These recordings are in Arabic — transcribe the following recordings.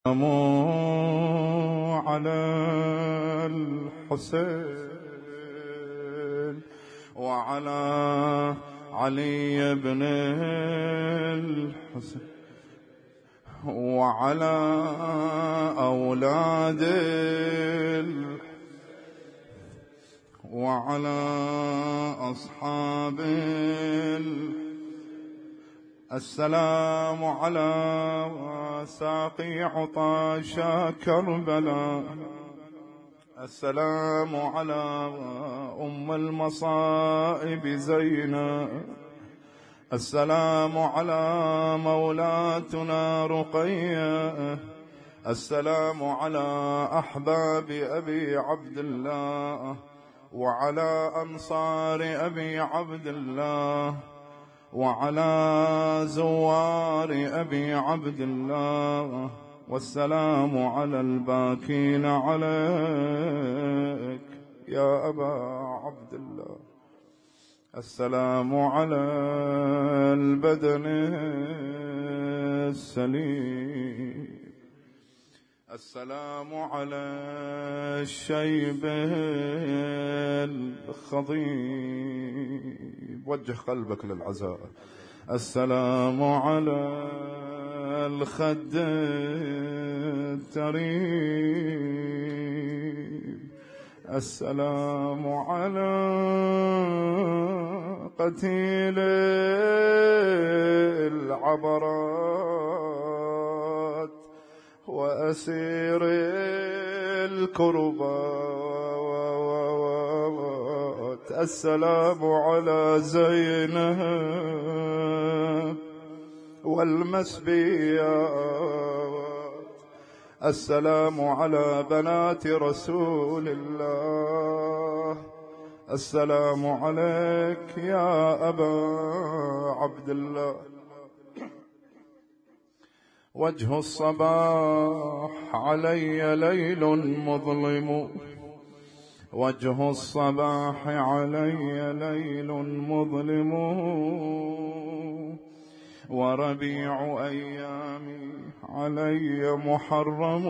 على الحسين وعلى علي بن الحسين وعلى أولاد وعلى أصحاب السلام على ساقي عطاشا كربلاء. السلام على أم المصائب زينب. السلام على مولاتنا رقية. السلام على أحباب أبي عبد الله وعلى أنصار أبي عبد الله وعلى زوار أبي عبد الله. والسلام على الباكين عليك يا أبا عبد الله. السلام على البدن السليم. السلام على الشيب الخضيب. وجه قلبك للعزاء. السلام على الخد التريب. السلام على قتيل العبرات وأسير الكربات. السلام على زينب والمسبيات. السلام على بنات رسول الله. السلام عليك يا أبا عبد الله. وجه الصباح علي ليل مظلم. وجه الصباح علي ليل مظلم وربيع أيامي علي محرم.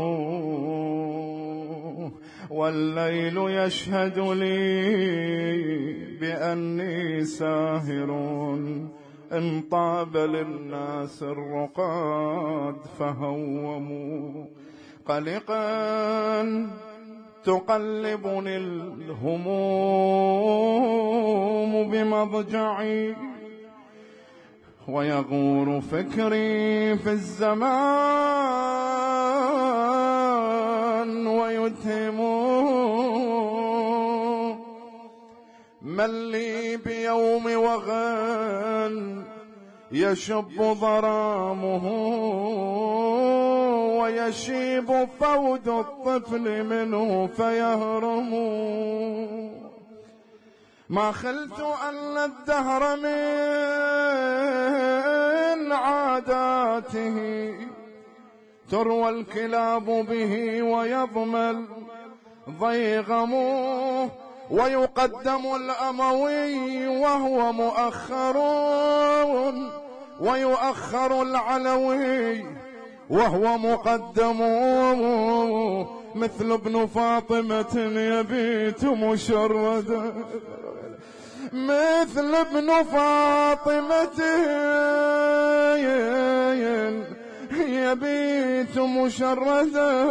والليل يشهد لي بأني ساهر إن طاب للناس الرقاد فهوموا. قلقا تقلبني الهموم بمضجعي ويغور فكري في الزمان ويتهم. من لي بيوم وغن يشب ظرامه ويشيب فود الطفل منه فيهرم. ما خلت أن الدهر من عاداته تروى الكلاب به ويضمل ضيغمه ويقدم الأموي وهو مؤخر ويؤخر العلوي وهو مقدم. مثل ابن فاطمة يبيت مشردا. مثل ابن فاطمة يبيت مشردا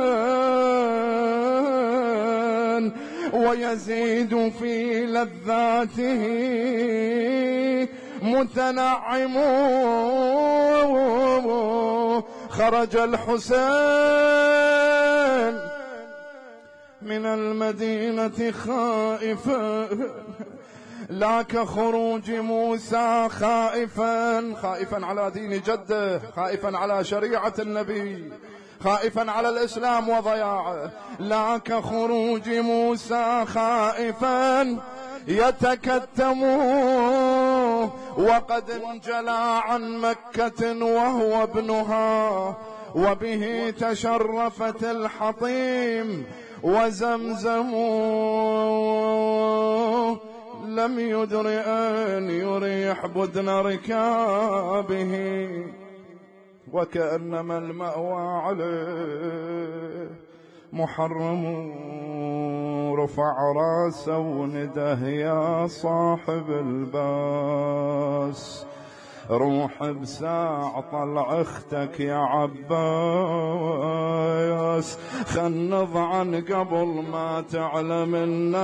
ويزيد في لذاته متنعم. خرج الحسين من المدينة خائفا لا كخروج موسى خائفا على دين جده، خائفا على شريعة النبي، خائفا على الإسلام وضياعه. لا كخروج موسى خائفا يتكتم وقد انجلى عن مكة وهو ابنها وبه تشرفت الحطيم وزمزم. لم يدر أن يريح بدن ركابه وكأنما المأوى عليه محرم. رفع راسه ونده يا صاحب الباس، روح بساع طلع اختك يا عباس، خنض عن قبل ما تعلم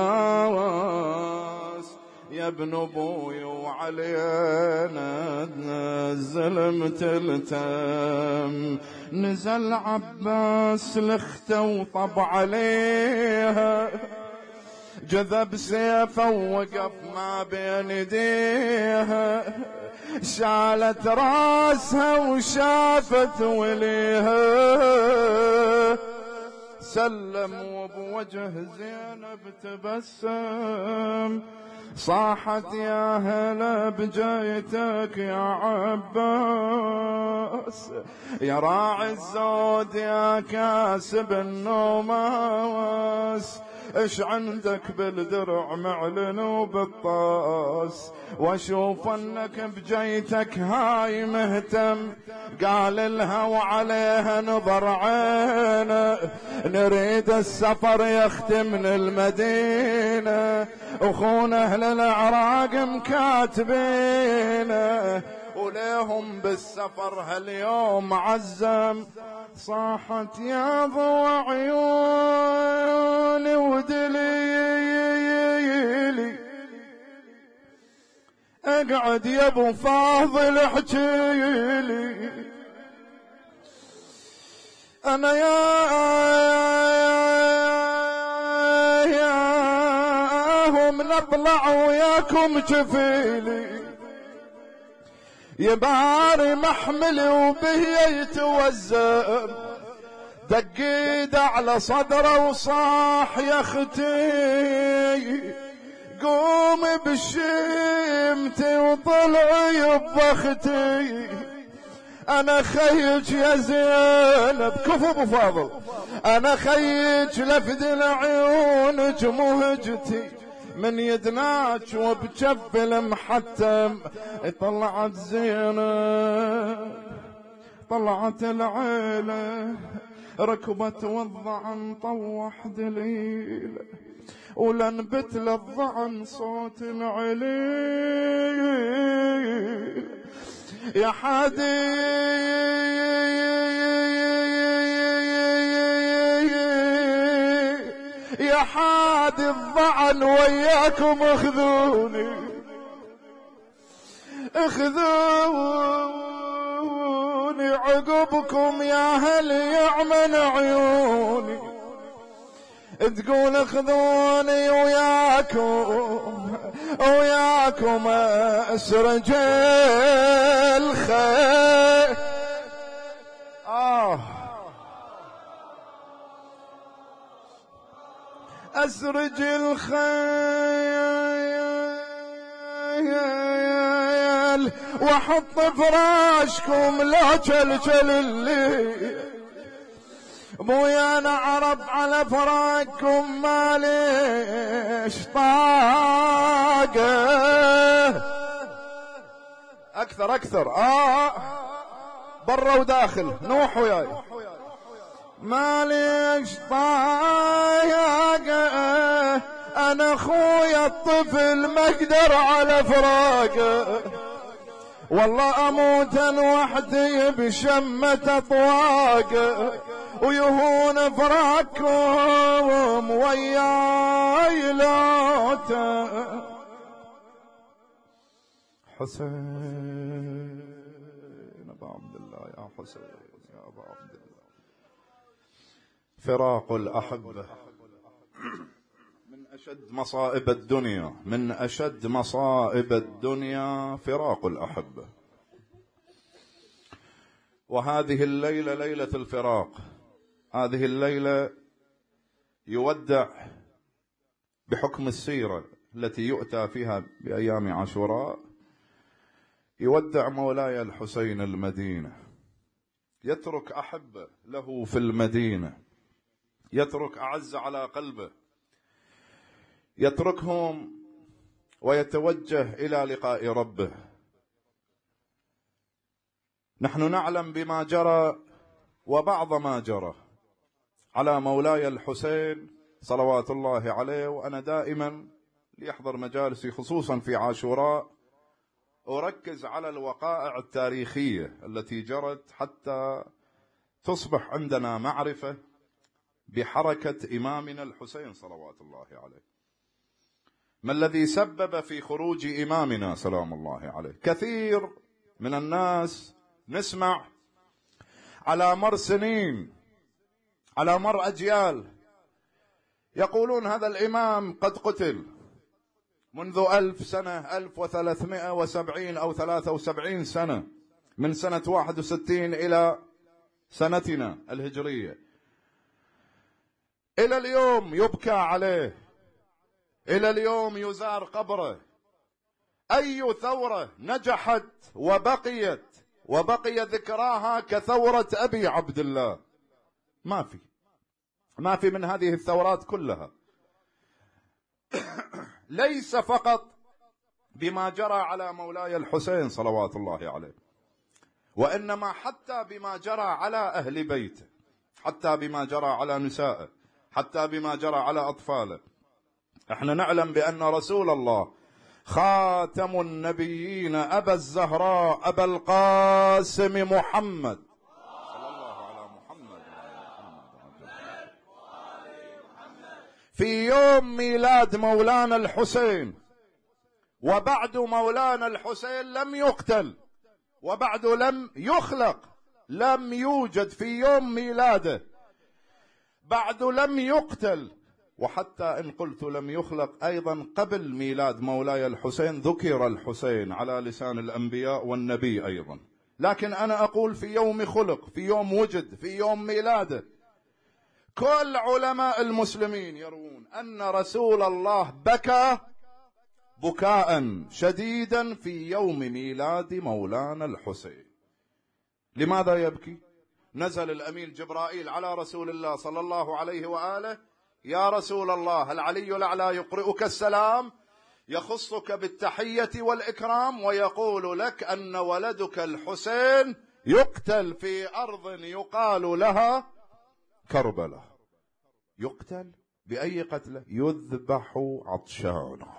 الناس. يا ابن ابوي وعلينا الظلم تلتم. نزل عباس لخته وطب عليها، جذب سيفه ووقف ما بين يديها، شالت راسها وشافت وليها، سلم وبوجه زينب تبسم، صاحت يا هلا بجايتك يا عباس، يا راعي الزود يا كاسب النوماس، ايش عندك بالدرع معلن وبالطاس، واشوف انك بجيتك هاي مهتم. قال لها وعليها نظر عينه، نريد السفر يختم من المدينة، اخونا اهل العراق مكاتبينه، وليهم بالسفر هاليوم عزم. صاحت يا ضوى عيوني ودليلي، اقعد يا ابو فاضل احجيلي، انا ياهم نطلع وياكم جفيلي، يباري محملي وبه يتوزم، دقيد على صدره وصاح يا اختي، قوم بشيمتي وطلعي ببختي، انا خيج يا زينب كفو ابو فاضل، انا خيج لفد العيونك مهجتي، من يدناك وبجف المحتم. طلعت زينب طلعت العيلة، ركبت والضعن طوح دليل، ولنبت للضعن صوت عليل، يا حدي يا حادي الضعن وياكم اخذوني، اخذوني عقبكم يا هل يعمل عيوني، تقول اخذوني وياكم اسرج الخيل. اسرج الخيل واحط فراشكم لا جلجل الليل، بويا انا عرب على فراقكم ماليش طاقه. اكثر برا وداخل نوح وياي، ماليش طاقه، انا اخويا الطفل ما اقدر على فراقه، والله اموت وحدي بشمة اطواقه، ويهون فراقكم وياي لوته. حسين ابا عبد الله يا حسين يا ابا عبد الله، فراق الاحبه من أشد مصائب الدنيا، من أشد مصائب الدنيا فراق الأحبة. وهذه الليلة ليلة الفراق، هذه الليلة يودع بحكم السيرة التي يؤتى فيها بأيام عاشوراء، يودع مولاي الحسين المدينة، يترك أحبة له في المدينة، يترك أعز على قلبه، يتركهم ويتوجه إلى لقاء ربه. نحن نعلم بما جرى وبعض ما جرى على مولاي الحسين صلوات الله عليه، وأنا دائما ليحضر مجالسي خصوصا في عاشوراء أركز على الوقائع التاريخية التي جرت حتى تصبح عندنا معرفة بحركة إمامنا الحسين صلوات الله عليه. ما الذي سبب في خروج إمامنا سلام الله عليه؟ كثير من الناس نسمع على مر سنين، على مر أجيال، يقولون هذا الإمام قد قتل منذ 1000 سنة، 1370 أو 73 سنة، من سنة 61 إلى سنتنا الهجرية. إلى اليوم يبكى عليه، إلى اليوم يزار قبره. أي ثورة نجحت وبقي ذكراها كثورة أبي عبد الله؟ ما في من هذه الثورات كلها. ليس فقط بما جرى على مولاي الحسين صلوات الله عليه، وإنما حتى بما جرى على أهل بيته، حتى بما جرى على نسائه، حتى بما جرى على أطفاله. احنا نعلم بأن رسول الله خاتم النبيين أبا الزهراء أبا القاسم محمد صلى الله على محمد في يوم ميلاد مولانا الحسين، وبعد مولانا الحسين لم يقتل، وبعد لم يخلق، لم يوجد في يوم ميلاده، بعد لم يقتل. وحتى إن قلت لم يخلق أيضا قبل ميلاد مولاي الحسين ذكر الحسين على لسان الأنبياء والنبي أيضا، لكن أنا أقول في يوم خلق، في يوم وجد، في يوم ميلاده. كل علماء المسلمين يروون أن رسول الله بكى بكاء شديدا في يوم ميلاد مولانا الحسين. لماذا يبكي؟ نزل الأمين جبرائيل على رسول الله صلى الله عليه وآله: يا رسول الله، العلي الأعلى يقرئك السلام، يخصك بالتحية والإكرام، ويقول لك أن ولدك الحسين يقتل في أرض يقال لها كربلاء. يقتل بأي قتله؟ يذبح عطشانه.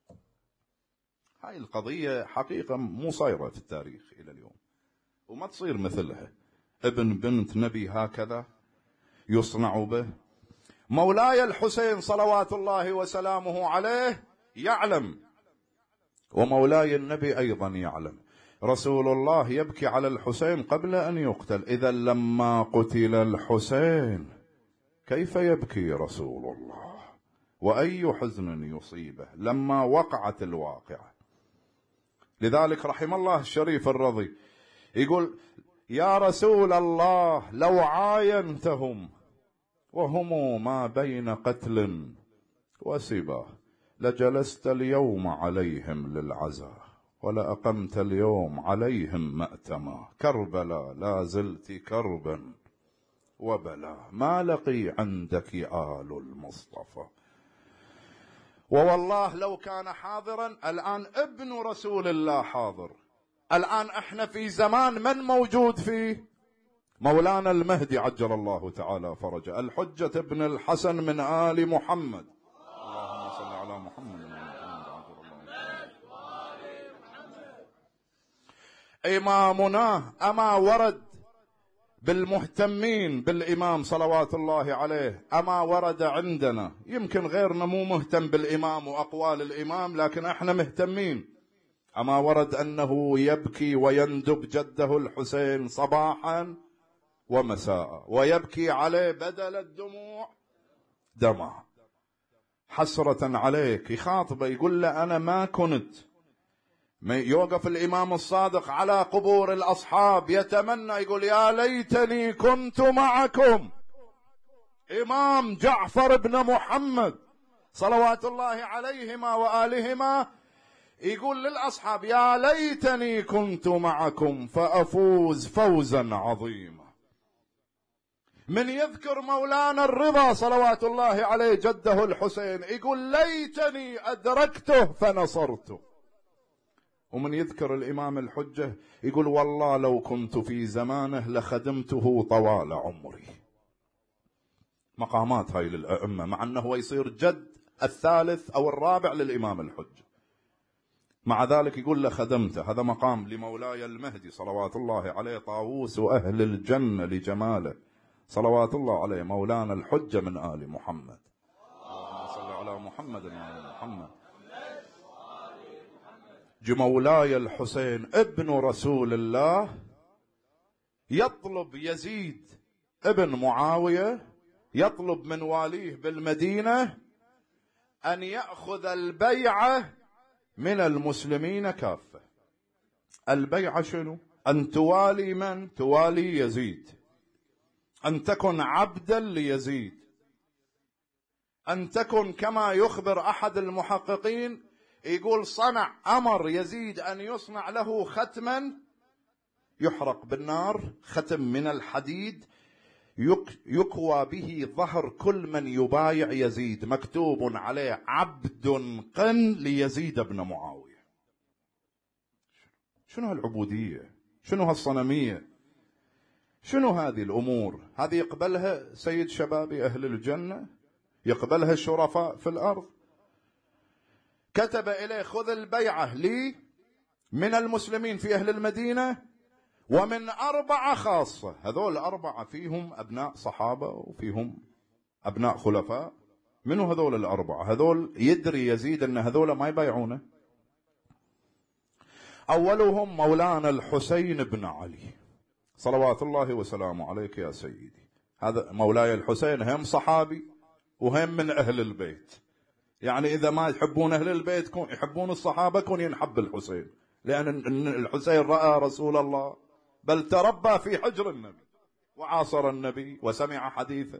هاي القضية حقيقة مو صايرة في التاريخ إلى اليوم، وما تصير مثلها. ابن بنت نبي هكذا يصنع به. مولاي الحسين صلوات الله وسلامه عليه يعلم، ومولاي النبي أيضا يعلم. رسول الله يبكي على الحسين قبل أن يقتل. إذا لما قتل الحسين كيف يبكي رسول الله؟ وأي حزن يصيبه لما وقعت الواقعة. لذلك رحم الله الشريف الرضي يقول: يا رسول الله، لو عاينتهم وهم ما بين قتل وسباه لجلست اليوم عليهم للعزاء، ولأقمت اليوم عليهم مأتما. كربلا لا زلت كربا وبلا، ما لقي عندك آل المصطفى. ووالله لو كان حاضرا الآن ابن رسول الله حاضر. الآن احنا في زمان من موجود فيه؟ مولانا المهدي عجل الله تعالى فرجه، الحجة ابن الحسن من آل محمد. اللهم صل على محمد. إمامنا أما ورد بالمهتمين بالإمام صلوات الله عليه، أما ورد عندنا، يمكن غيرنا مو مهتم بالإمام وأقوال الإمام، لكن احنا مهتمين. أما ورد أنه يبكي ويندب جده الحسين صباحا ومساء، ويبكي عليه بدل الدموع دمع، حسرة عليك. يخاطبه يقول له: أنا ما كنت. يوقف الإمام الصادق على قبور الأصحاب يتمنى، يقول: يا ليتني كنت معكم. إمام جعفر بن محمد صلوات الله عليهما وآلهما يقول للأصحاب: يا ليتني كنت معكم فأفوز فوزا عظيما. من يذكر مولانا الرضا صلوات الله عليه جده الحسين يقول: ليتني أدركته فنصرته. ومن يذكر الإمام الحجة يقول والله لو كنت في زمانه لخدمته طوال عمري. مقامات هاي للأئمة، مع أنه هو يصير جد الثالث أو الرابع للإمام الحجة، مع ذلك يقول لخدمته. هذا مقام لمولاي المهدي صلوات الله عليه، طاووس أهل الجنة لجماله صلوات الله عليه، مولانا الحجة من آل محمد. اللهم صل على محمد وآل محمد. مولاي الحسين ابن رسول الله يطلب يزيد ابن معاوية، يطلب من واليه بالمدينة أن يأخذ البيعة من المسلمين كافة. البيعة شنو؟ أن توالي من؟ توالي يزيد، أن تكن عبدا ليزيد، أن تكن كما يخبر أحد المحققين يقول أمر يزيد أن يصنع له ختما يحرق بالنار، ختم من الحديد يكوى به ظهر كل من يبايع يزيد، مكتوب عليه عبد قن ليزيد بن معاوية. شنو هالعبودية؟ شنو هالصنمية؟ شنو هذه الأمور؟ هذه يقبلها سيد شباب أهل الجنة؟ يقبلها الشرفاء في الأرض؟ كتب إليه خذ البيعة لي من المسلمين في أهل المدينة ومن 4 خاصة. هذول 4 فيهم أبناء صحابة وفيهم أبناء خلفاء. منو هذول 4؟ هذول يدري يزيد أن هذول ما يبايعونه. أولهم مولانا الحسين بن علي صلوات الله وسلامه عليك يا سيدي. هذا مولاي الحسين هم صحابي وهم من أهل البيت، يعني إذا ما يحبون أهل البيت كون يحبون الصحابة كون ينحب الحسين، لأن الحسين رأى رسول الله، بل تربى في حجر النبي وعاصر النبي وسمع حديثه.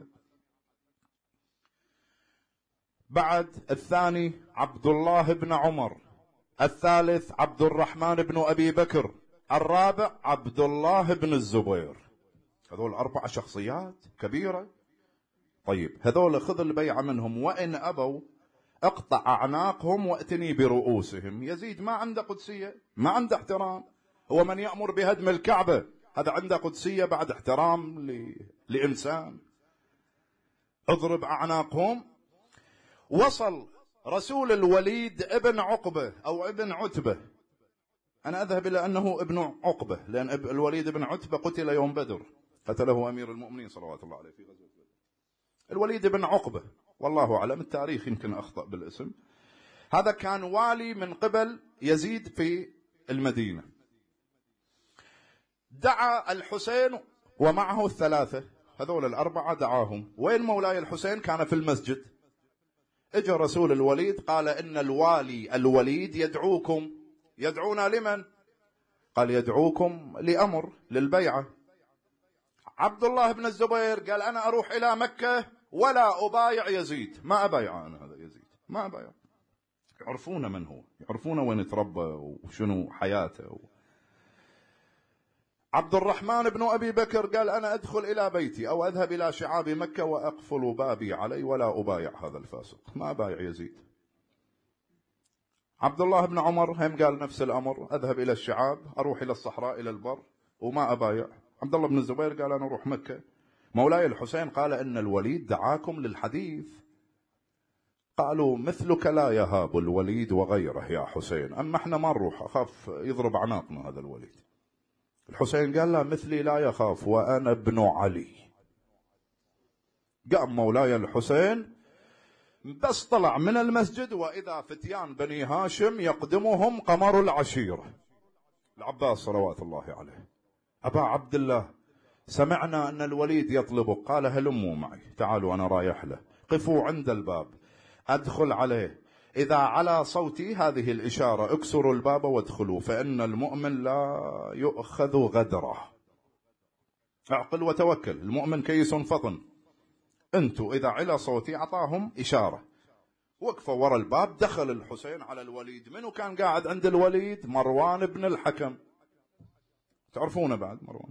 بعد الثاني عبد الله بن عمر، الثالث عبد الرحمن بن أبي بكر، الرابع عبد الله بن الزبير. هذول 4 شخصيات كبيرة. طيب هذول خذ البيعة منهم، وإن أبوا اقطع أعناقهم واتني برؤوسهم. يزيد ما عنده قدسية، ما عنده احترام، هو من يأمر بهدم الكعبة، هذا عنده قدسية بعد احترام لإنسان؟ اضرب أعناقهم. وصل رسول الوليد ابن عقبة أو ابن عتبة، أنا أذهب إلى أنه ابن عقبة، لأن الوليد بن عتبة قتل يوم بدر، قتله أمير المؤمنين صلوات الله عليه في غزوة بدر. الوليد بن عقبة والله أعلم، التاريخ يمكن أخطأ بالاسم، هذا كان والي من قبل يزيد في المدينة. دعا الحسين ومعه 3، هذول 4 دعاهم. وين مولاي الحسين؟ كان في المسجد. اجى رسول الوليد قال إن الوالي الوليد يدعوكم. يدعونا لمن؟ قال يدعوكم لأمر للبيعة. عبد الله بن الزبير قال أنا أروح إلى مكة ولا أبايع يزيد، ما أبايع أنا هذا يزيد، ما أبايع. يعرفون من هو، يعرفون وين تربى وشنو حياته. عبد الرحمن بن أبي بكر قال أنا أدخل إلى بيتي أو أذهب إلى شعاب مكة وأقفل بابي علي ولا أبايع هذا الفاسق، ما أبايع يزيد. عبد الله بن عمر هم قال نفس الأمر، أذهب إلى الشعاب، أروح إلى الصحراء إلى البر وما أبايع. عبد الله بن الزبير قال أنا أروح مكة. مولاي الحسين قال إن الوليد دعاكم للحديث. قالوا مثلك لا يهاب الوليد وغيره يا حسين، أما احنا ما نروح، أخاف يضرب عناقنا هذا الوليد. الحسين قال لا مثلي لا يخاف وأنا ابن علي. قام مولاي الحسين بس طلع من المسجد وإذا فتيان بني هاشم يقدمهم قمر العشيرة العباس صلوات الله عليه. أبا عبد الله سمعنا أن الوليد يطلبك. قال هلموا معي، تعالوا أنا رايح له، قفوا عند الباب، أدخل عليه، إذا على صوتي هذه الإشارة اكسروا الباب وادخلوا، فإن المؤمن لا يؤخذ غدره. اعقل وتوكل، المؤمن كيس فطن. أنتوا إذا على صوتي أعطاهم إشارة، وقفوا ورا الباب. دخل الحسين على الوليد. منو كان قاعد عند الوليد؟ مروان بن الحكم، تعرفونه بعد مروان،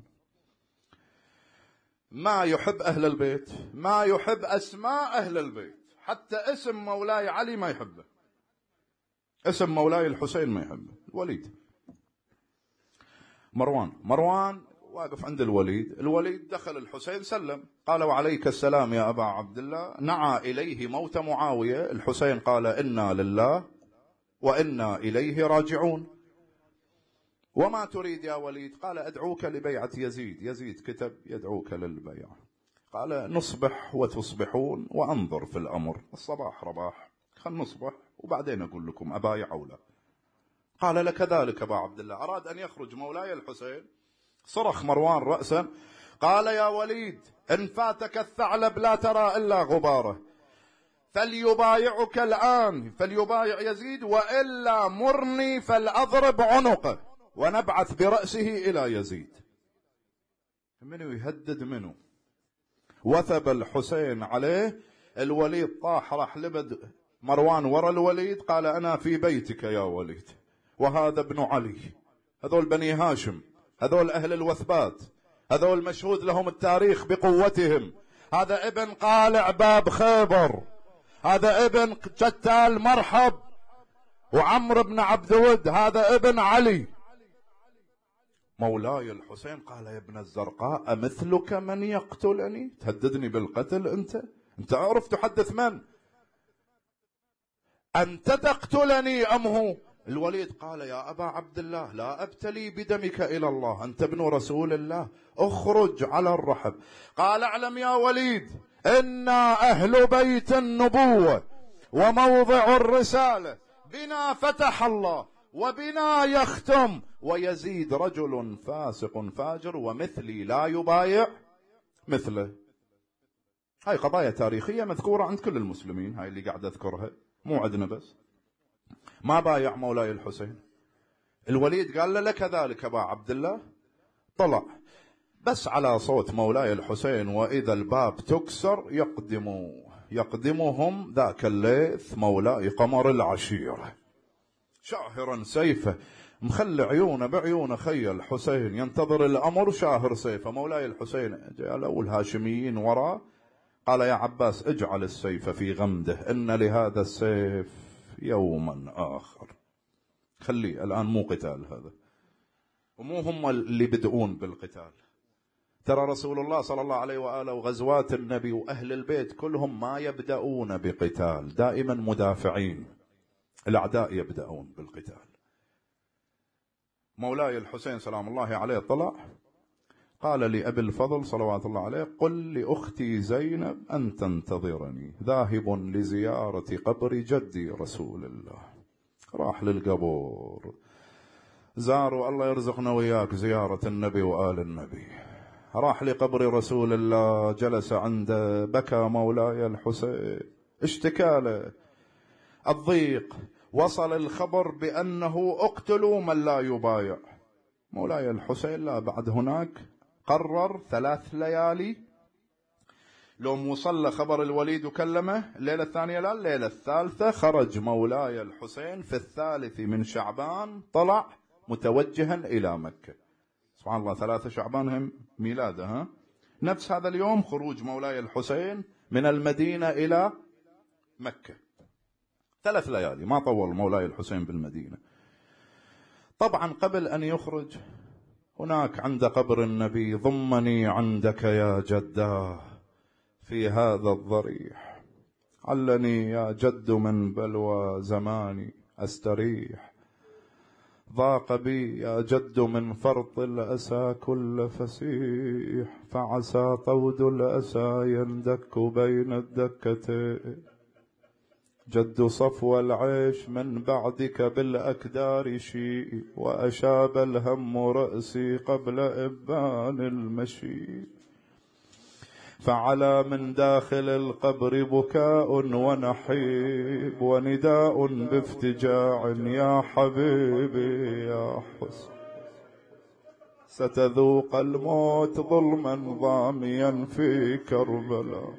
ما يحب أهل البيت، ما يحب أسماء أهل البيت، حتى اسم مولاي علي ما يحبه، اسم مولاي الحسين ما يحبه الوليد. مروان واقف عند الوليد دخل الحسين سلم، قال وعليك السلام يا أبا عبد الله، نعى إليه موت معاوية. الحسين قال إنا لله وإنا إليه راجعون. وما تريد يا وليد؟ قال أدعوك لبيعة يزيد. يزيد كتب يدعوك للبيعة. قال نصبح وتصبحون وأنظر في الأمر، الصباح رباح، خل نصبح وبعدين أقول لكم أبايع أو لا. قال لك ذلك أبا عبد الله. أراد أن يخرج مولاي الحسين، صرخ مروان رأسا، قال يا وليد إن فاتك الثعلب لا ترى إلا غباره، فليبايعك الآن، فليبايع يزيد، وإلا مرني فلأضرب عنقه ونبعث برأسه إلى يزيد. منو يهدد منه؟ وثب الحسين عليه. الوليد طاح، راح لبد مروان ورا الوليد، قال أنا في بيتك يا وليد، وهذا ابن علي، هذول بني هاشم، هذول أهل الوثبات، هذول مشهود لهم التاريخ بقوتهم، هذا ابن قالع باب خيبر، هذا ابن قتال مرحب وعمر بن عبد ود، هذا ابن علي. مولاي الحسين قال يا ابن الزرقاء أمثلك من يقتلني؟ تهددني بالقتل؟ أنت أعرف تحدث من؟ أنت تقتلني أم هو؟ الوليد قال يا أبا عبد الله لا أبتلي بدمك إلى الله، أنت ابن رسول الله، اخرج على الرحب. قال اعلم يا وليد إنا أهل بيت النبوة وموضع الرسالة، بنا فتح الله وبنا يختم، ويزيد رجل فاسق فاجر ومثلي لا يبايع مثله. هاي قضايا تاريخية مذكورة عند كل المسلمين، هاي اللي قاعد أذكرها مو عندنا بس. ما بايع مولاي الحسين. الوليد قال له لك ذلك أبا عبد الله. طلع بس على صوت مولاي الحسين وإذا الباب تكسر يقدمهم ذاك الليث مولاي قمر العشيرة شاهرا سيفه، مخلي عيونه بعيونه خي الحسين، ينتظر الأمر شاهر سيفه. مولاي الحسين جاء الهاشميين وراه، قال يا عباس اجعل السيف في غمده، إن لهذا السيف يوما آخر. خليه الآن مو قتال هذا، ومو هم اللي بدؤون بالقتال. ترى رسول الله صلى الله عليه وآله وغزوات النبي وأهل البيت كلهم ما يبدأون بقتال، دائما مدافعين، الأعداء يبدأون بالقتال. مولاي الحسين سلام الله عليه طلع، قال لأبي الفضل صلوات الله عليه قل لأختي زينب أن تنتظرني، ذاهب لزيارة قبر جدي رسول الله. راح للقبور، زاروا، الله يرزقنا وياك زيارة النبي وآل النبي. راح لقبر رسول الله، جلس عنده، بكى مولاي الحسين، اشتكى له الضيق، وصل الخبر بأنه اقتلوا من لا يبايع. مولاي الحسين لا بعد هناك قرر 3 ليالي، لو موصل خبر الوليد وكلمه الليلة الثانية لا، الليلة الثالثة خرج مولاي الحسين في 3 من شعبان، طلع متوجها إلى مكة. سبحان الله، 3 شعبان هم ميلاده، نفس هذا اليوم خروج مولاي الحسين من المدينة إلى مكة. 3 ليالي، ما طول مولاي الحسين بالمدينة. طبعا قبل أن يخرج هناك عند قبر النبي، ضمني عندك يا جداه في هذا الضريح، علني يا جد من بلوى زماني أستريح، ضاق بي يا جد من فرط الأسى كل فسيح، فعسى طود الأسى يندك بين الدكتين، جد صفو العيش من بعدك بالأكدار شيء، وأشاب الهم رأسي قبل إبان المشي، فعلى من داخل القبر بكاء ونحيب، ونداء بافتجاع يا حبيبي يا حسن، ستذوق الموت ظلما ضاميا في كربلاء،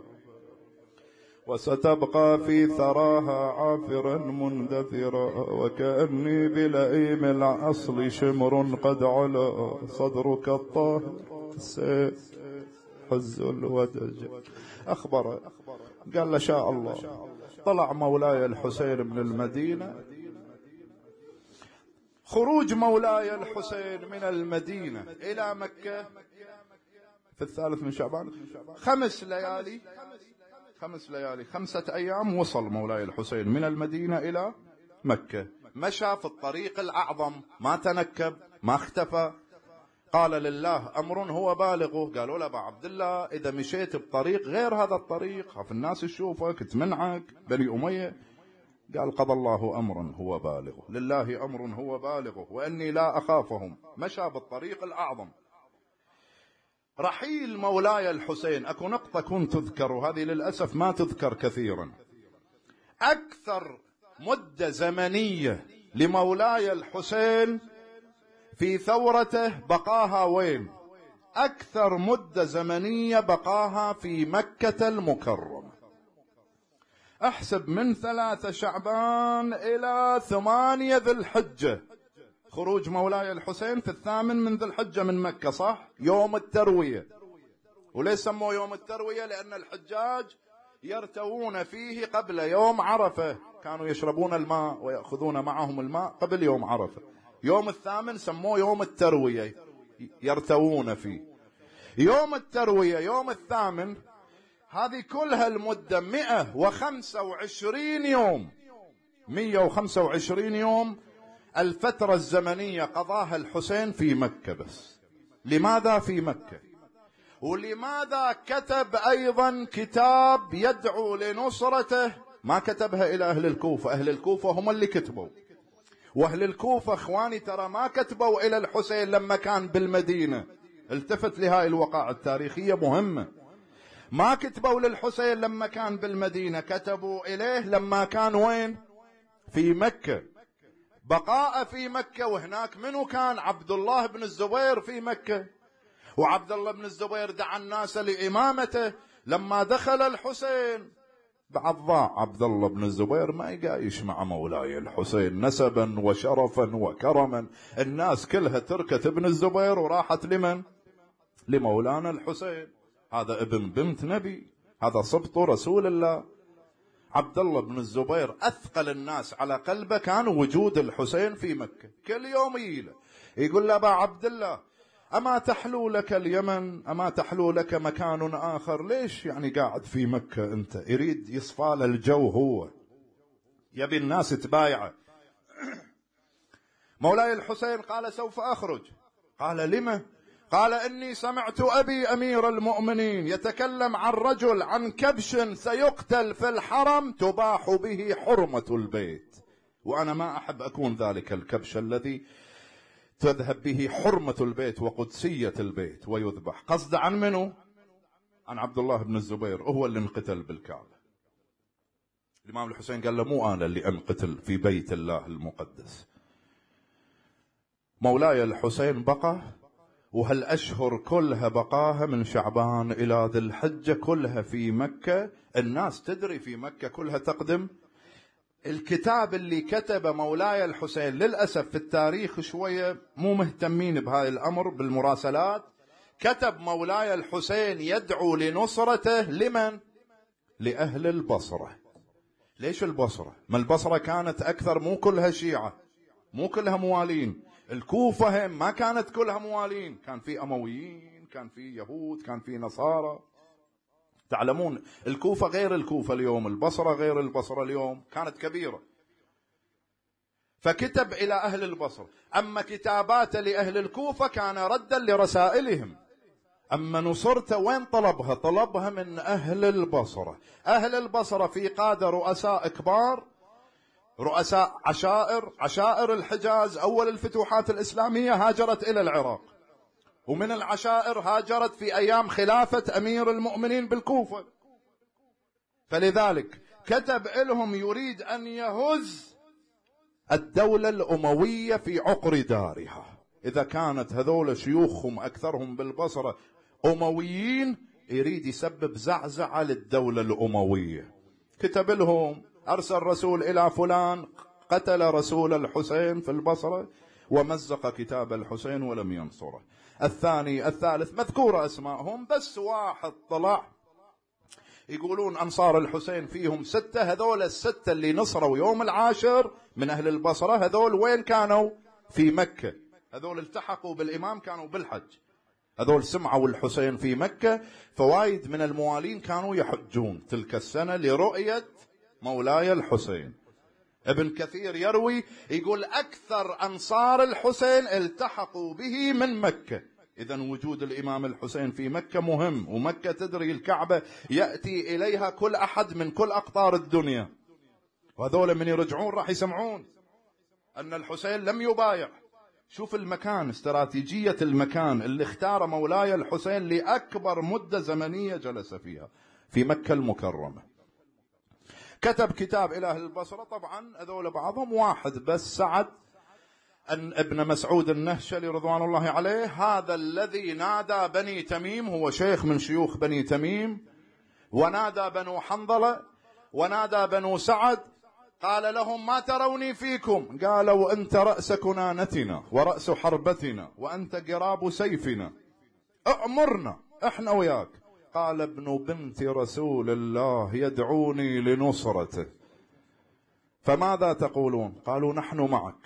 وستبقى في ثراها عافرا مندثرا، وكأني بلئيم العصل شمر قد علا، صدرك الطاهر السيف حز الودج. أخبره، قال له شاء الله. طلع مولاي الحسين من المدينة، خروج مولاي الحسين من المدينة إلى مكة في 3 شعبان 5 ليالي 5 أيام وصل مولاي الحسين من المدينة إلى مكة. مشى في الطريق الأعظم، ما تنكب، ما اختفى. قال لله أمر هو بالغه. قالوا له أبا عبد الله إذا مشيت بطريق غير هذا الطريق خاف الناس تشوفك تمنعك بني أمية. قال قضى الله أمرا هو بالغه، لله أمر هو بالغه وأني لا أخافهم. مشى بالطريق الأعظم. رحيل مولاي الحسين، أكو نقطة كنت تذكر وهذه للأسف ما تذكر كثيرا. أكثر مدة زمنية لمولاي الحسين في ثورته بقاها وين؟ أكثر مدة زمنية بقاها في مكة المكرمة. أحسب من 3 شعبان إلى 8 ذي الحجة. خروج مولاي الحسين في 8 من ذي الحجة من مكة، صح؟ يوم التروية. وليش سموه يوم التروية؟ لأن الحجاج يرتوون فيه قبل يوم عرفة، كانوا يشربون الماء ويأخذون معهم الماء قبل يوم عرفة. يوم 8 سموه يوم التروية، يرتوون فيه. يوم التروية يوم 8 هذه كلها المدة 125 يوم. 125 يوم الفترة الزمنية قضاها الحسين في مكة بس. لماذا في مكة؟ ولماذا كتب أيضا كتاب يدعو لنصرته؟ ما كتبها إلى أهل الكوفة، أهل الكوفة هم اللي كتبوا. وأهل الكوفة اخواني ترى ما كتبوا إلى الحسين لما كان بالمدينة. التفت لهاي الوقائع التاريخية مهمة. ما كتبوا للحسين لما كان بالمدينة، كتبوا إليه لما كان وين؟ في مكة. بقاء في مكة. وهناك منو كان؟ عبد الله بن الزبير في مكة. وعبد الله بن الزبير دعا الناس لإمامته. لما دخل الحسين بعد ضاع عبد الله بن الزبير، ما يقايش مع مولاي الحسين نسبا وشرفا وكرما. الناس كلها تركت ابن الزبير وراحت لمن؟ لمولانا الحسين. هذا ابن بنت نبي، هذا سبط رسول الله. عبد الله بن الزبير أثقل الناس على قلبه كان وجود الحسين في مكة. كل يوم يقول له أبا عبد الله أما تحلو لك اليمن، أما تحلو لك مكان آخر؟ ليش يعني قاعد في مكة أنت؟ يريد يصفى الجو، هو يبي الناس تبايعه. مولاي الحسين قال سوف أخرج. قال لما؟ قال إني سمعت أبي أمير المؤمنين يتكلم عن رجل عن كبش سيقتل في الحرم تباح به حرمة البيت، وأنا ما أحب أكون ذلك الكبش الذي تذهب به حرمة البيت وقدسية البيت ويذبح. قصد عن منه؟ عن عبد الله بن الزبير، هو اللي انقتل بالكعبة. الإمام الحسين قال له مو أنا اللي انقتل في بيت الله المقدس. مولاي الحسين بقى، وهالأشهر كلها بقاها من شعبان إلى ذي الحجة كلها في مكة. الناس تدري في مكة كلها تقدم. الكتاب اللي كتبه مولاي الحسين للأسف في التاريخ شوية مو مهتمين بهذا الأمر بالمراسلات. كتب مولاي الحسين يدعو لنصرته لمن؟ لأهل البصرة. ليش البصرة؟ ما البصرة كانت أكثر، مو كلها شيعة، مو كلها موالين. الكوفة هم ما كانت كلها موالين، كان في أمويين، كان في يهود، كان في نصارى. تعلمون الكوفة غير الكوفة اليوم، البصرة غير البصرة اليوم، كانت كبيرة. فكتب إلى أهل البصرة. أما كتابات لأهل الكوفة كان ردا لرسائلهم. أما نصرته وين طلبها؟ طلبها من أهل البصرة. أهل البصرة في قادة رؤساء كبار، رؤساء عشائر الحجاز. أول الفتوحات الإسلامية هاجرت إلى العراق، ومن العشائر هاجرت في أيام خلافة أمير المؤمنين بالكوفة. فلذلك كتب لهم يريد أن يهز الدولة الأموية في عقر دارها. إذا كانت هذول شيوخهم أكثرهم بالبصرة أمويين، يريد يسبب زعزعة للدولة الأموية. كتب لهم، أرسل رسول إلى فلان قتل رسول الحسين في البصرة ومزق كتاب الحسين ولم ينصره. الثاني الثالث مذكورة أسماءهم، بس واحد طلع يقولون أنصار الحسين فيهم 6. هذول ال6 اللي نصروا يوم 10 من أهل البصرة، هذول وين كانوا؟ في مكة. هذول التحقوا بالإمام كانوا بالحج، هذول سمعوا الحسين في مكة، فوايد من الموالين كانوا يحجون تلك السنة لرؤية مولاي الحسين. ابن كثير يروي يقول أكثر أنصار الحسين التحقوا به من مكة. إذن وجود الإمام الحسين في مكة مهم، ومكة تدري الكعبة يأتي إليها كل أحد من كل أقطار الدنيا، وهذول من يرجعون راح يسمعون أن الحسين لم يبايع. شوف المكان، استراتيجية المكان اللي اختار مولاي الحسين لأكبر مدة زمنية جلس فيها في مكة المكرمة. كتب كتاب إلى أهل البصرة، طبعا هذول بعضهم واحد بس، سعد أن ابن مسعود النهشلي رضوان الله عليه، هذا الذي نادى بني تميم، هو شيخ من شيوخ بني تميم، ونادى بنو حنظلة ونادى بنو سعد، قال لهم ما تروني فيكم؟ قالوا أنت رأس كنانتنا ورأس حربتنا وأنت قراب سيفنا، أأمرنا احنا وياك. قال ابن بنت رسول الله يدعوني لنصرته، فماذا تقولون؟ قالوا نحن معك.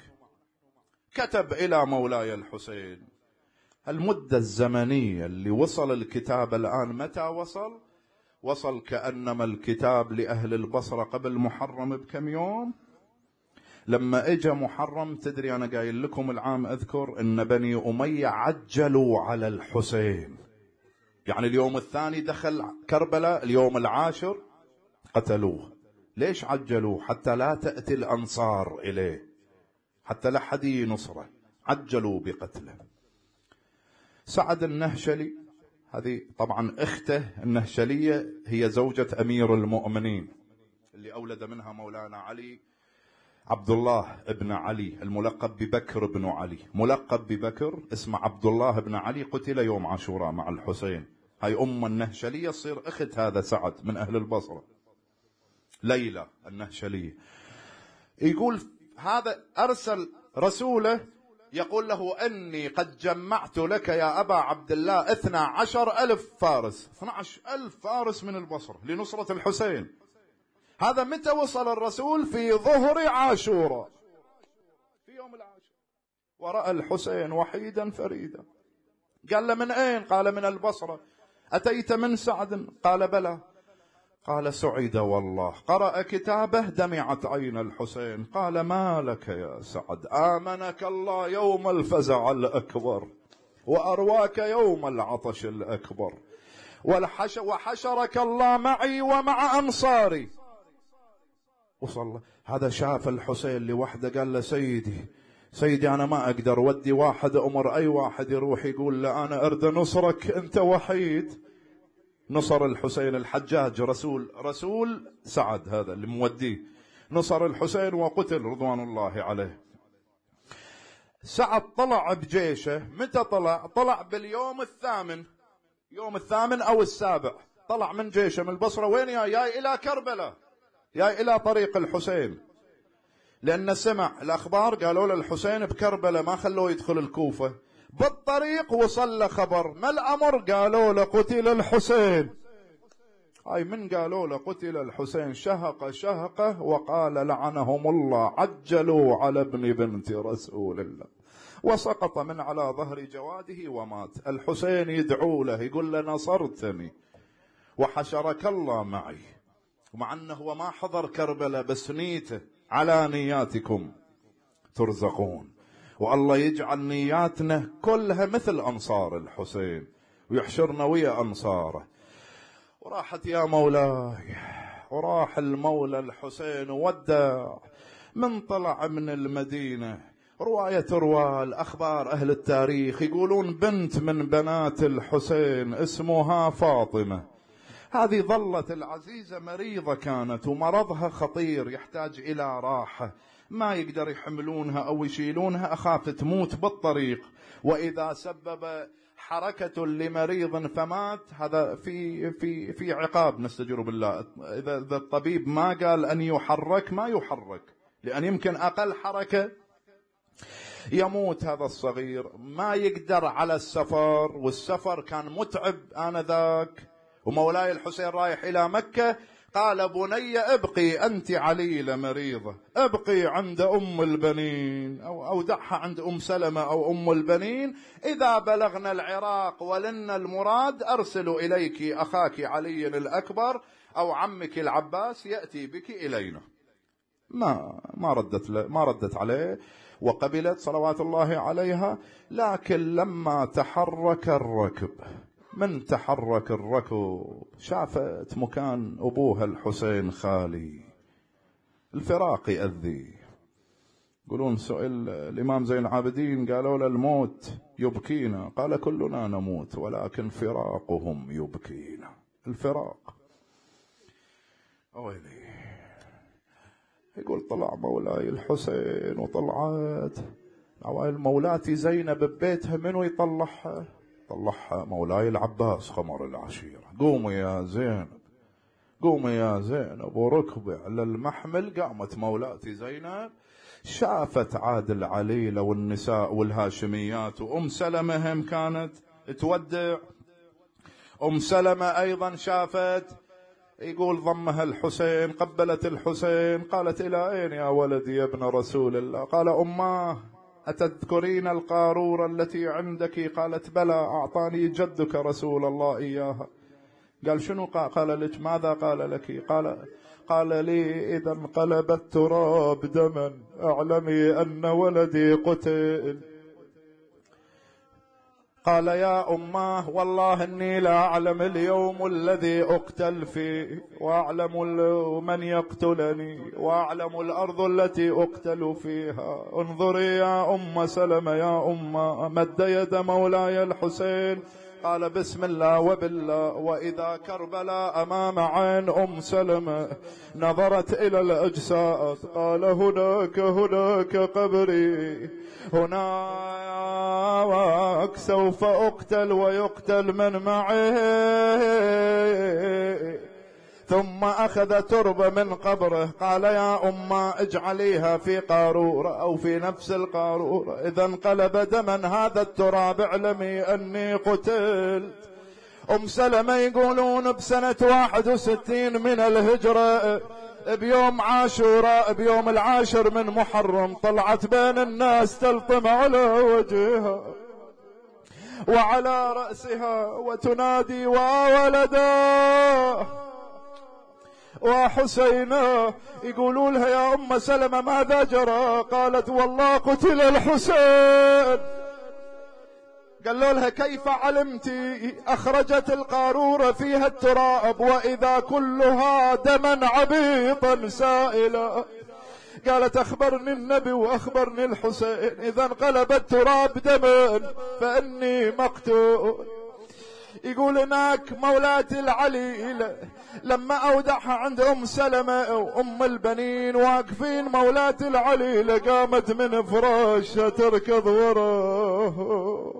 كتب إلى مولاي الحسين. المدة الزمنية اللي وصل الكتاب الآن متى وصل؟ وصل كأنما الكتاب لأهل البصرة قبل محرم بكم يوم. لما اجى محرم، تدري أنا قايل لكم العام أذكر أن بني أمية عجلوا على الحسين، يعني اليوم الثاني دخل كربلاء، اليوم العاشر قتلوه. ليش عجلوا؟ حتى لا تأتي الأنصار إليه، حتى لا حد نصره، عجلوا بقتله. سعد النهشلي، هذه طبعا اخته النهشلية هي زوجة أمير المؤمنين اللي أولد منها مولانا علي، عبد الله ابن علي الملقب ببكر بن علي، ملقب ببكر، اسمه عبد الله بن علي، قتل يوم عاشوراء مع الحسين. هاي أم النهشلية تصير أخت هذا سعد من أهل البصرة، ليلى النهشلية. يقول هذا أرسل رسوله يقول له أني قد جمعت لك يا أبا عبد الله 12,000 فارس، 12,000 فارس من البصرة لنصرة الحسين. هذا متى وصل الرسول؟ في ظهر عاشوراء، في يوم العاشر، ورأى الحسين وحيدا فريدا. قال له من أين؟ قال من البصرة. أتيت من سعد؟ قال بلى. قال سعيد والله. قرأ كتابه، دمعت عين الحسين. قال ما لك يا سعد؟ آمنك الله يوم الفزع الأكبر، وأرواك يوم العطش الأكبر، وحشرك الله معي ومع أنصاري. وصل هذا شاف الحسين لوحده، قال له سيدي أنا ما أقدر ودي واحد، أمر أي واحد يروح يقول له أنا أرد نصرك، أنت وحيد. نصر الحسين الحجاج، رسول سعد هذا اللي موديه، نصر الحسين وقتل رضوان الله عليه. سعد طلع بجيشه، متى طلع؟ طلع باليوم الثامن، يوم الثامن أو السابع، طلع من جيشه من البصرة. وين جاي؟ إلى كربلاء، جاي إلى طريق الحسين، لأن سمع الأخبار قالوا له الحسين بكربلاء، ما خلوه يدخل الكوفة. بالطريق وصل له خبر، ما الأمر؟ قالوا له قتل الحسين. هاي من قالوا له قتل الحسين شهق شهقه وقال لعنهم الله، عجلوا على ابن بنت رسول الله، وسقط من على ظهر جواده ومات. الحسين يدعو له يقول له نصرتني وحشرك الله معي، ومع أنه هو ما حضر كربلاء بس نيته على نياتكم ترزقون، والله يجعل نياتنا كلها مثل أنصار الحسين ويحشرنا ويا أنصاره. وراحت يا مولاي، وراح المولى الحسين وودع. من طلع من المدينة، رواية تروى الأخبار أهل التاريخ يقولون بنت من بنات الحسين اسمها فاطمة، هذه ظلت العزيزة مريضة كانت، ومرضها خطير يحتاج إلى راحة، ما يقدر يحملونها أو يشيلونها، أخاف تموت بالطريق، وإذا سبب حركة لمريض فمات هذا في عقاب نستجير بالله. إذا الطبيب ما قال أن يحرك ما يحرك، لأن يمكن أقل حركة يموت هذا الصغير، ما يقدر على السفر، والسفر كان متعب آنذاك، ومولاي الحسين رايح إلى مكة. قال بني ابقي أنت عليلة مريضة، ابقي عند أم البنين أو دعها عند أم سلمة أو أم البنين، إذا بلغنا العراق ولنا المراد أرسل إليك أخاك علي الأكبر أو عمك العباس يأتي بك إلينا. ما ردت عليه، وقبلت صلوات الله عليها. لكن لما تحرك الركب، من تحرك الركب شافت مكان أبوها الحسين خالي، الفراق يأذي. يقولون سئل الإمام زين العابدين قالوا له الموت يبكينا، قال كلنا نموت ولكن فراقهم يبكينا. الفراق أويلي. يقول طلع مولاي الحسين وطلعت عوائل مولاتي زينب ببيتها، منو يطلعها؟ طلعها مولاي العباس قمر العشيرة. قوموا يا زينب، قوموا يا زينب، وركبي على المحمل. قامت مولاتي زينب، شافت عاد العليلة والنساء والهاشميات، وأم سلمة هم كانت تودع. أم سلمة أيضا شافت، يقول ضمها الحسين، قبلت الحسين، قالت إلى أين يا ولدي يا ابن رسول الله؟ قال أماه أتذكرين القارورة التي عندك؟ قالت بلى، أعطاني جدك رسول الله إياها. قال شنو؟ قال لك ماذا قال لك؟ قال لي إذا انقلب التراب دما اعلمي أن ولدي قتل. قال يا أماه والله إني لا أعلم اليوم الذي أقتل فيه، وأعلم من يقتلني، وأعلم الأرض التي أقتل فيها. انظري يا أم سلمة يا أمه. مد يد مولاي الحسين، قال بسم الله وبالله. وإذا كربلاء أمام عين أم سلمة، نظرت إلى الأجساد، قال هناك قبري، هناك سوف أقتل ويقتل من معي. ثم أخذ تربة من قبره، قال يا أمه اجعليها في قارورة أو في نفس القارورة، إذا انقلب دما هذا التراب اعلمي أني قتلت. أم سلمة يقولون بسنة 61 من الهجرة، بيوم عاشوراء، بيوم 10 من محرم، طلعت بين الناس تلطم على وجهها وعلى رأسها وتنادي وولدا وحسينا. يقولوا لها يا أم سلمة ماذا جرى؟ قالت والله قتل الحسين. قالوا لها كيف علمتي؟ أخرجت القارورة فيها التراب وإذا كلها دما عبيطا سائلا. قالت أخبرني النبي وأخبرني الحسين، إذا انقلب التراب دما فإني مقتول. يقول هناك مولاتي العليلة لما أودعها عند أم سلمة وأم البنين واقفين، مولاتي العليلة قامت من فراشها تركض وراه،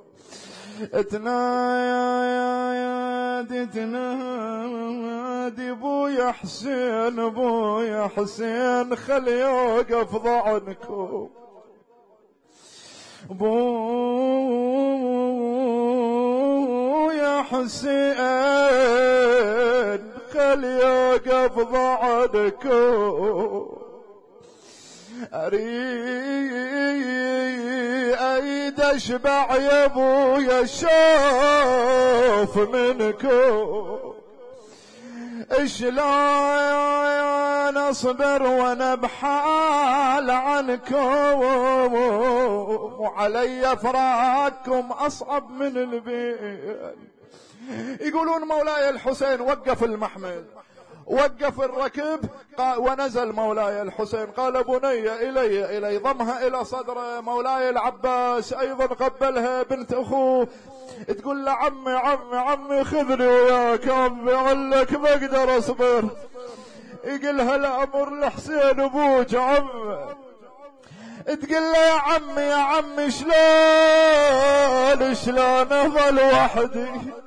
تنادي بويا حسين بويا حسين خل يوقف ضعنكم، بويا حسين خل يوقف ضعنكم، أريد أشبع يا ابويا شوف منكم، شلون أصبر وأنا بحال عنكم، وعلي فراقكم أصعب من البين. يقولون مولاي الحسين وقف المحمل، وقف الركب، ونزل مولاي الحسين، قال بني إلي ضمها إلى صدره. مولاي العباس أيضا قبلها بنت أخوه، تقول له عمي خذني وياك، عمي علك ما أقدر أصبر. يقولها الأمر لحسين أبوك عمي. تقول له يا عمي شلون أظل وحدي،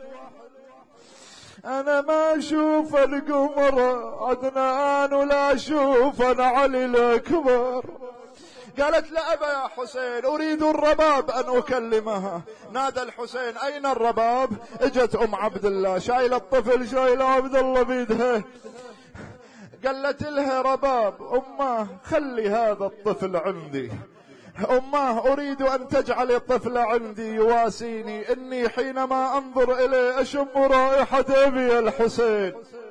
أنا ما أشوف القمر عدنان ولا أشوف أنا علي الأكبر. قالت لا أبا يا حسين، أريد الرباب أن أكلمها. نادى الحسين أين الرباب؟ اجت أم عبد الله شايلة الطفل، شايلة عبد الله بيدها، قالت لها رباب: أماه خلي هذا الطفل عندي، أماه أريد أن تجعل الطفل عندي يواسيني، إني حينما أنظر إليه أشم رائحة أبي الحسين.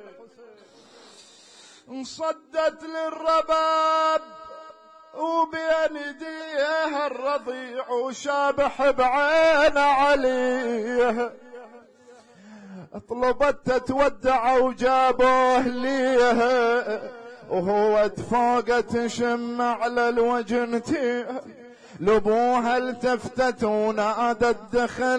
انصدت للرباب وبين يديها الرضيع وشابح بعين عليه، طلبت تتودع وجابوه ليها، وهو تفوق تشم على الوجن لبوها التفتت ونادت: دخل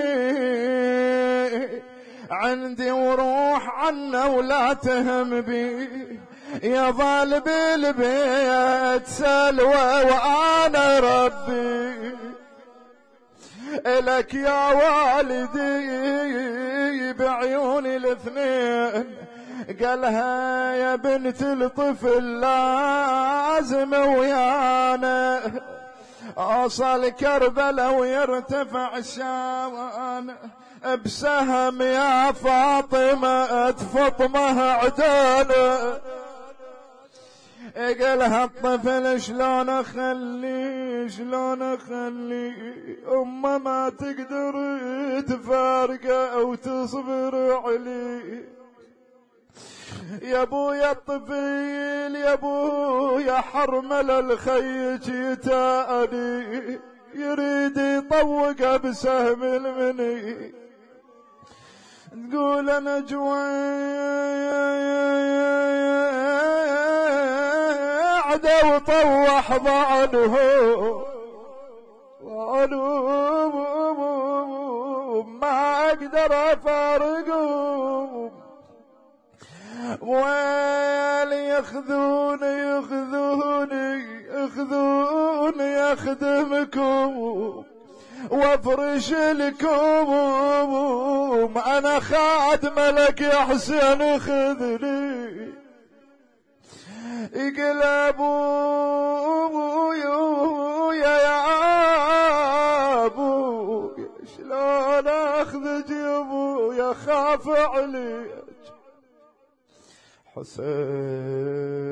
لي عندي وروح عنا ولا تهم بي، يظل بالبيت سلوى وانا ربي إلك يا والدي بعيوني الاثنين. قالها: يا بنت الطفل لازم ويانا أوصل كربلاء ويرتفع الشان بسهم يا فاطمة فاطمة عدانا. قالها الطفل: شلون اخلي امه ما تقدر تفارقه او تصبر عليه. يا ابويا الطفل يا ابويا حرمل الخيج يتاني، يريد يطوق بسهم المني. تقول انا جوعده وطوح ضعنه ما اقدر افارقه، ويل ياخذوني اخدمكم وافرش لكم، انا خادم لك يا حسين خذني. يقول ابويا يا ابويا شلون اخذك يا ابويا، 'يا ابويا شلون اخذك يا ابويا، خاف عليك. حسين حسين حسين حسين